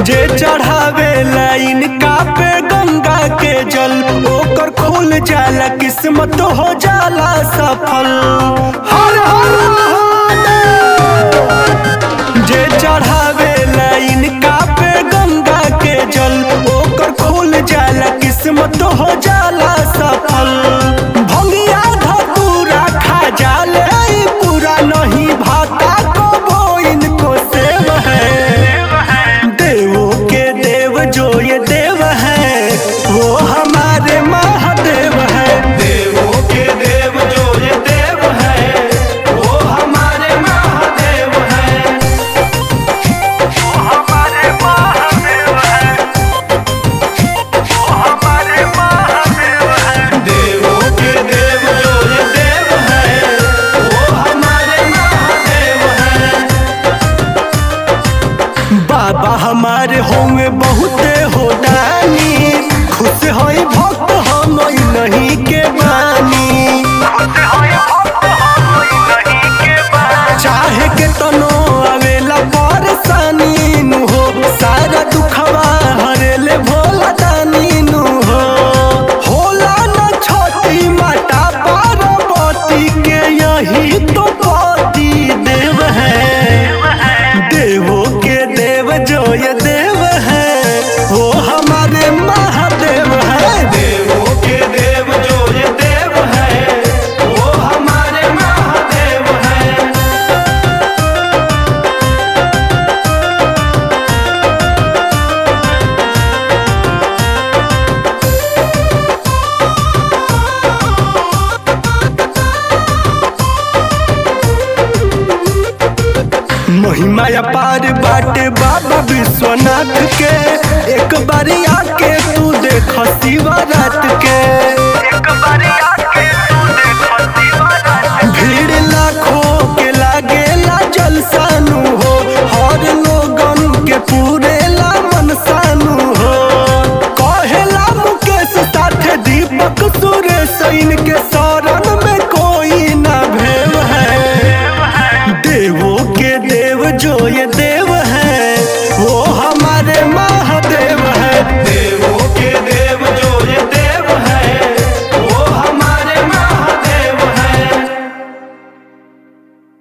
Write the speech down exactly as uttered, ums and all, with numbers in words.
जे चढ़ावे लाइन का पे गंगा के जल ओकर खुल जाला किस्मत हो जाला सफल। हर हर महादेव। जे चढ़ावे लाइन का पे गंगा के जल ओकर खुल जाला किस्मत हो जाला सफल। भंगिया धतूरा खा जाले पूरा नहीं भाता को वो इनको सेव है। देवों के देव जो ये देव है वो हमारे महादेव है। देवों के देव जो ये देव है वो हमारे महादेव है। वो हमारे महादेव है। वो हमारे महादेव है। देवों के देव जो ये देव है वो हमारे महादेव है। बाबा हमारे होंगे बहुते हो दानी खुश होई भक्त हम नहीं के बानी। चाहे के तनो आवेला परेशानी नु हो सारा दुखवा हरेले भोला दानी नु हो। होला न छोटी माता पार्वती के यही तो पति देव है। देवों के देव जो ये देव है वो हमारे महादेव है। देवों के देव जो ये देव है वो हमारे महादेव है। महिमा अपार बाटे बाबा विश्वनाथ के एक बारी आके तू देख शिवरात के। एक बारी आके तू देख शिवरात। भीड़ लाखों के लागेला जलसा नु हो हर लोगन के पूरा